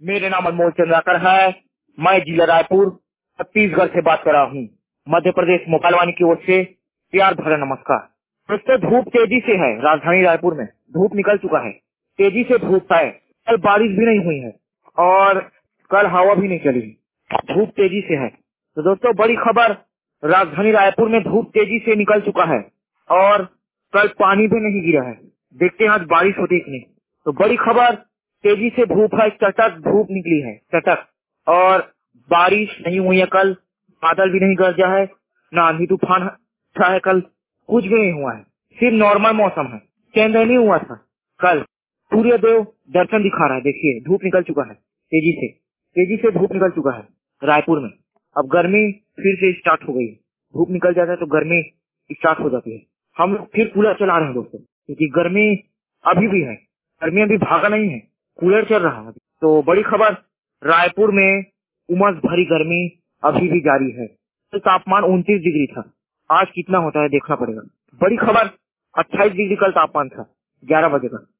मेरा नाम अनमोल चंद्राकर है। मैं जिला रायपुर छत्तीसगढ़ से बात कर रहा हूँ। मध्य प्रदेश मोबाइल वाणी की ओर से प्यार भरा नमस्कार। दोस्तों, धूप तेजी से है। राजधानी रायपुर में धूप निकल चुका है, तेजी से धूप है। कल बारिश भी नहीं हुई है और कल हवा भी नहीं चली है। धूप तेजी से है। तो दोस्तों, बड़ी खबर, राजधानी रायपुर में धूप तेजी से निकल चुका है और कल पानी भी नहीं गिरा है। देखते हैं आज बारिश होती है कि नहीं। तो बड़ी खबर, तेजी से धूप है, चटक धूप निकली है, चटक। और बारिश नहीं हुई है कल, बादल भी नहीं गरजा है, ना आंधी तूफान था है कल, कुछ भी नहीं हुआ है। सिर्फ नॉर्मल मौसम है। चंद्र नहीं हुआ था कल। सूर्य देव दर्शन दिखा रहा है। देखिए, धूप निकल चुका है, तेजी से धूप निकल चुका है रायपुर में। अब गर्मी फिर से स्टार्ट हो गई है। धूप निकल जाता है तो गर्मी स्टार्ट हो जाती है। हम लोग फिर कूलर चला रहे हैं दोस्तों, क्योंकि गर्मी अभी भी है। गर्मी अभी भागा नहीं है, कूलर चल रहा है। तो बड़ी खबर, रायपुर में उमस भरी गर्मी अभी भी जारी है। तो तापमान 29 डिग्री था। आज कितना होता है देखना पड़ेगा। बड़ी खबर, 28 डिग्री कल तापमान था 11 बजे का।